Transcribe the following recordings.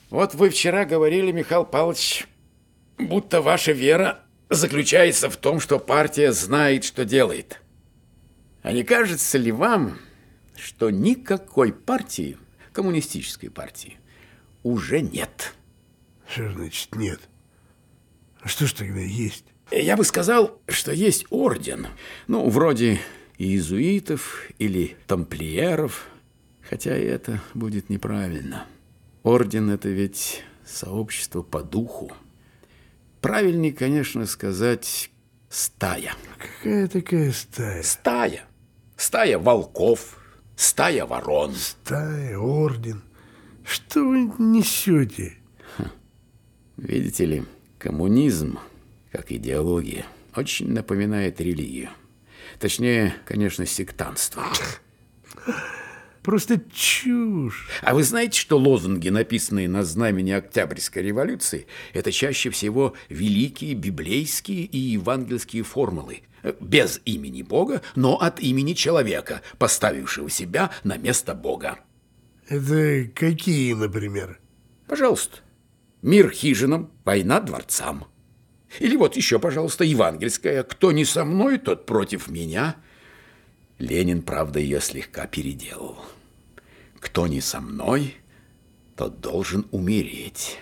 Вот вы вчера говорили, Михаил Павлович, будто ваша вера заключается в том, что партия знает, что делает. А не кажется ли вам, что никакой партии, коммунистической партии, уже нет? Что значит нет? А что ж тогда есть? Я бы сказал, что есть орден. Ну, вроде иезуитов или тамплиеров. Хотя и это будет неправильно. Орден – это ведь сообщество по духу. Правильнее, конечно, сказать стая. Какая такая стая? Стая. Стая волков, стая ворон. Стая, орден. Что вы несете? Видите ли, коммунизм, как идеология, очень напоминает религию. Точнее, конечно, сектантство. Просто чушь. А вы знаете, что лозунги, написанные на знамени Октябрьской революции, это чаще всего великие библейские и евангельские формулы, без имени Бога, но от имени человека, поставившего себя на место Бога. Это какие, например? Пожалуйста. Мир хижинам, война дворцам. Или вот еще, пожалуйста, евангельская. Кто не со мной, тот против меня. Ленин, правда, ее слегка переделал. Кто не со мной, тот должен умереть.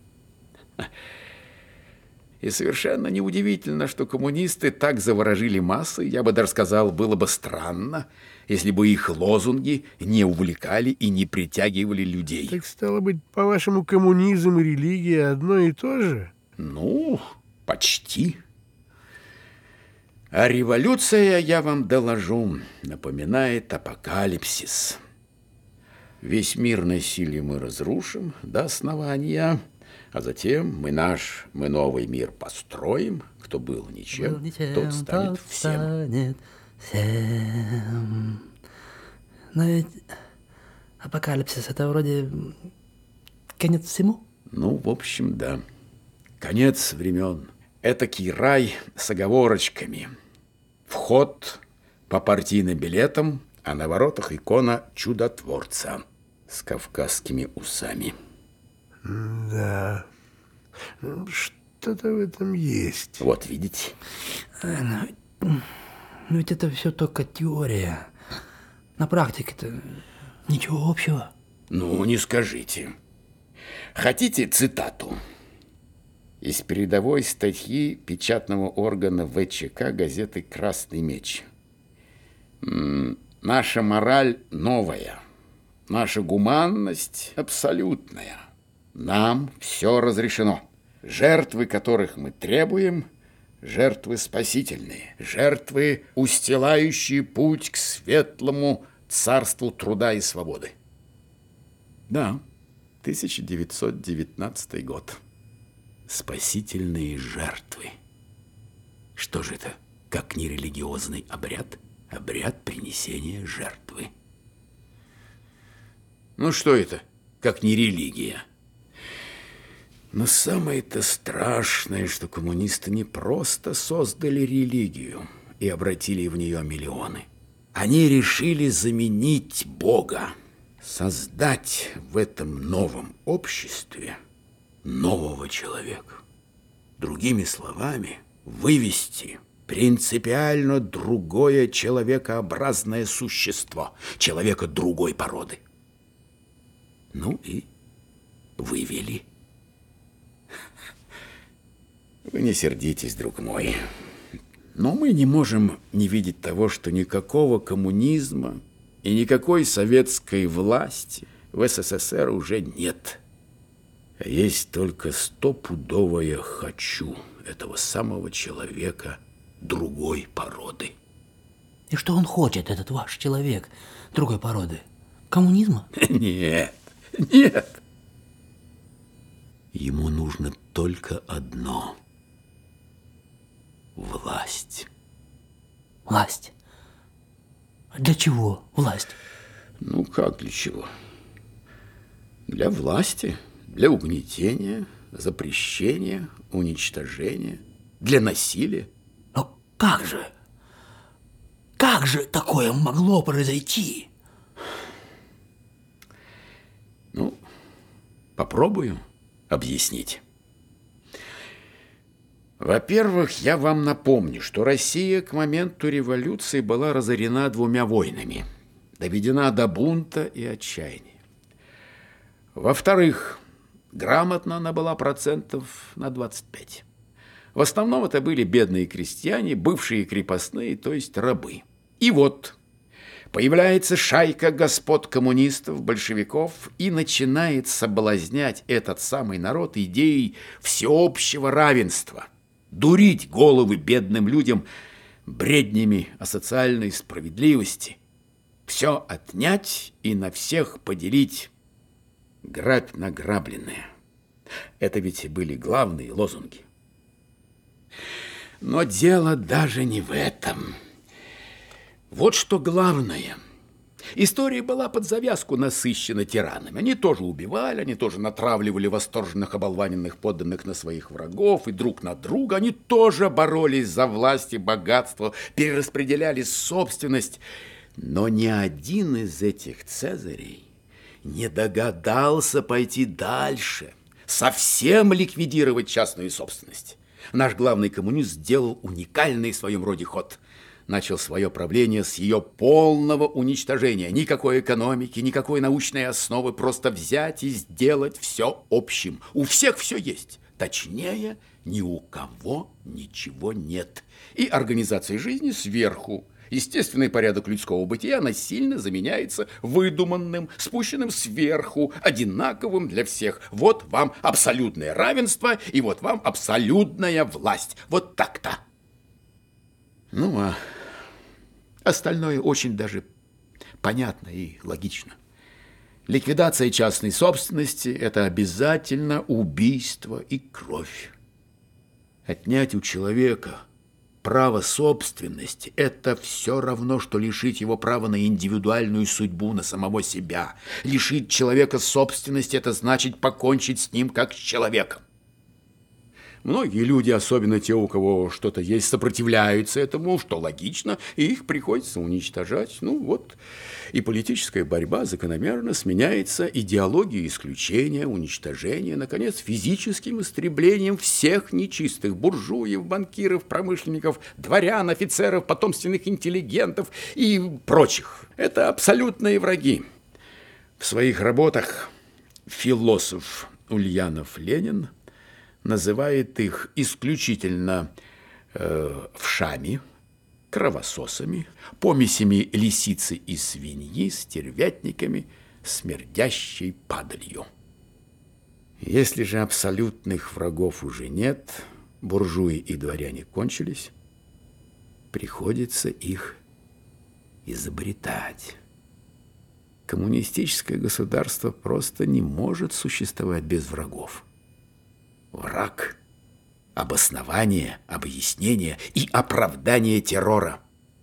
И совершенно неудивительно, что коммунисты так заворожили массы. Я бы даже сказал, было бы странно, если бы их лозунги не увлекали и не притягивали людей. Так стало быть, по-вашему, коммунизм и религия одно и то же? Ну, почти. А революция, я вам доложу, напоминает апокалипсис. Весь мир насилием мы разрушим до основания, а затем мы новый мир построим. Кто был ничем, тот станет всем. Но ведь апокалипсис – это вроде конец всему? Ну, в общем, да. Конец времен. Этакий рай с оговорочками. Вход по партийным билетам, а на воротах икона чудотворца с кавказскими усами. Да, что-то в этом есть. Вот видите? Но ведь это все только теория. На практике-то ничего общего. Ну, не скажите. Хотите цитату? Из передовой статьи печатного органа ВЧК газеты «Красный меч». Наша мораль новая, наша гуманность абсолютная. Нам все разрешено. Жертвы, которых мы требуем, жертвы спасительные, жертвы, устилающие путь к светлому царству труда и свободы. Да, 1919 год. Спасительные жертвы. Что же это, как нерелигиозный обряд? Обряд принесения жертвы. Ну что это, как не религия? Но самое-то страшное, что коммунисты не просто создали религию и обратили в нее миллионы. Они решили заменить Бога, создать в этом новом обществе нового человека. Другими словами, вывести принципиально другое человекообразное существо, человека другой породы. Ну и вывели. Вы не сердитесь, друг мой, но мы не можем не видеть того, что никакого коммунизма и никакой советской власти в СССР уже нет. А есть только стопудовое «хочу» этого самого человека другой породы. И что он хочет, этот ваш человек другой породы? Коммунизма? Нет, нет. Ему нужно только одно – власть. Власть? Для чего власть? Ну, как для чего? Для власти, для угнетения, запрещения, уничтожения, для насилия. Но как же? Как же такое могло произойти? Ну, Попробую объяснить. Во-первых, я вам напомню, что Россия к моменту революции была разорена 2 войнами, доведена до бунта и отчаяния. Во-вторых, грамотно она была процентов на 25. В основном это были бедные крестьяне, бывшие крепостные, то есть рабы. И вот появляется шайка господ-коммунистов, большевиков и начинает соблазнять этот самый народ идеей всеобщего равенства, дурить головы бедным людям бреднями о социальной справедливости, все отнять и на всех поделить, грабь награбленное. Это ведь были главные лозунги. Но дело даже не в этом. Вот что главное. История была под завязку насыщена тиранами. Они тоже убивали, они тоже натравливали восторженных, оболваненных подданных на своих врагов и друг на друга. Они тоже боролись за власть и богатство, перераспределяли собственность. Но ни один из этих цезарей не догадался пойти дальше, совсем ликвидировать частную собственность. Наш главный коммунист сделал уникальный в своем роде ход. Начал свое правление с ее полного уничтожения. Никакой экономики, никакой научной основы, просто взять и сделать все общим. У всех все есть. Точнее, ни у кого ничего нет. И организация жизни сверху. Естественный порядок людского бытия насильно заменяется выдуманным, спущенным сверху, одинаковым для всех. Вот вам абсолютное равенство, и вот вам абсолютная власть. Вот так-то. Ну, а остальное очень даже понятно и логично. Ликвидация частной собственности – это обязательно убийство и кровь. Отнять у человека право собственности – это все равно, что лишить его права на индивидуальную судьбу, на самого себя. Лишить человека собственности – это значит покончить с ним как с человеком. Многие люди, особенно те, у кого что-то есть, сопротивляются этому, что логично, и их приходится уничтожать. Ну вот, и политическая борьба закономерно сменяется идеологией исключения, уничтожения, наконец, физическим истреблением всех нечистых буржуев, банкиров, промышленников, дворян, офицеров, потомственных интеллигентов и прочих. Это абсолютные враги. В своих работах философ Ульянов Ленин называет их исключительно вшами, кровососами, помесями лисицы и свиньи, стервятниками, смердящей падалью. Если же абсолютных врагов уже нет, буржуи и дворяне кончились, приходится их изобретать. Коммунистическое государство просто не может существовать без врагов. Враг, обоснование, объяснение и оправдание террора.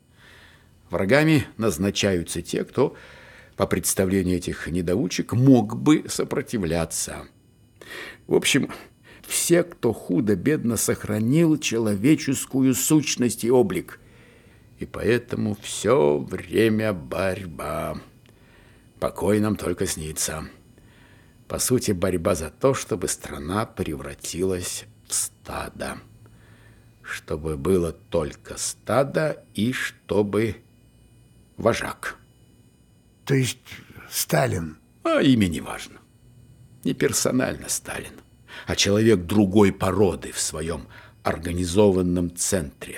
Врагами назначаются те, кто, по представлению этих недоучек, мог бы сопротивляться. В общем, все, кто худо-бедно сохранил человеческую сущность и облик. И поэтому все время борьба. Покой нам только снится. По сути, борьба за то, чтобы страна превратилась в стадо. Чтобы было только стадо и чтобы вожак. То есть Сталин? А имя не важно. Не персонально Сталин, а человек другой породы в своем организованном центре.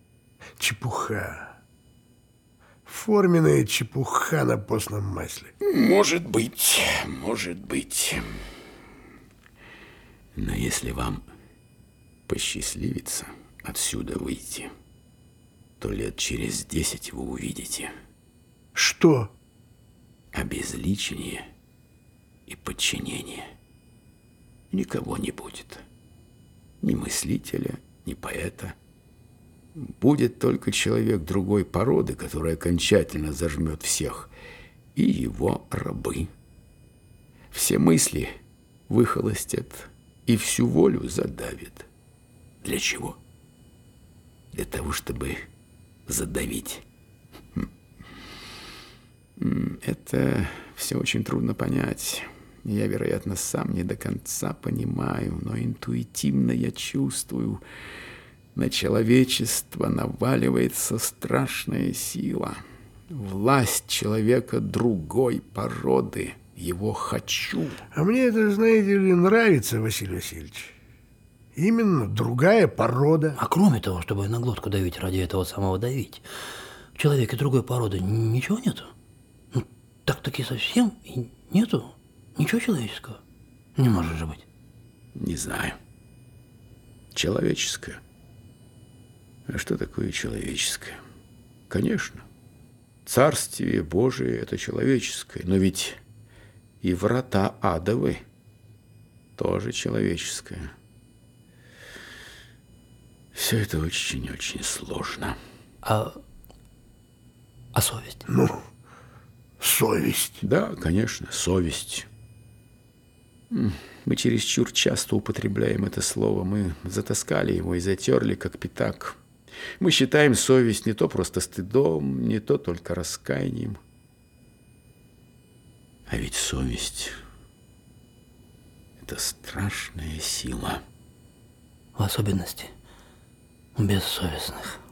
Чепуха. Форменная чепуха на постном масле. Может быть, может быть. Но если вам посчастливится отсюда выйти, то лет через 10 вы увидите. Что? Обезличение и подчинение. Никого не будет. Ни мыслителя, ни поэта. Будет только человек другой породы, который окончательно зажмет всех, и его рабы. Все мысли выхолостят и всю волю задавят. Для чего? Для того, чтобы задавить. Это все очень трудно понять. Я, вероятно, сам не до конца понимаю, но интуитивно я чувствую, на человечество наваливается страшная сила. Власть человека другой породы. Его хочу. А мне это, знаете ли, нравится, Василий Васильевич. Именно другая порода. А кроме того, чтобы на глотку давить ради этого самого давить, в человеке другой породы ничего нету? Ну, так-таки совсем и нету ничего человеческого? Не может же быть. Не знаю. Человеческое. А что такое человеческое? Конечно, Царствие Божие – это человеческое, но ведь и врата адовы тоже человеческое. Все это очень-очень сложно. А совесть? Ну, совесть. Да, конечно, совесть. Мы чересчур часто употребляем это слово. Мы затаскали его и затерли, как пятак. Мы считаем совесть не то просто стыдом, не то только раскаянием. А ведь совесть – это страшная сила. В особенности у бессовестных.